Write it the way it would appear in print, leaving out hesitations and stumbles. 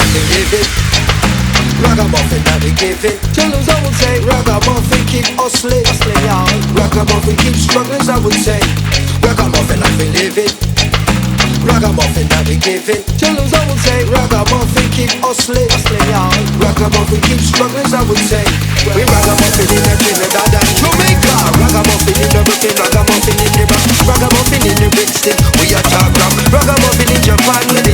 we live it. Ragamuffin that we give it. Children's I would say ragamuffin keep hustling, y'all. Ragamuffin keep struggling, I would say. Ragamuffin that we live it. Ragamuffin that we give it. Children's I would say ragamuffin keep hustling, y'all. Ragamuffin keep struggling, I would say. We ragamuffin in the Trinidad and Jamaica. Ragamuffin in the Brooklyn, ragamuffin in the Bronx, ragamuffin in the Brixton. We are talk rock. Ragamuffin in Japan with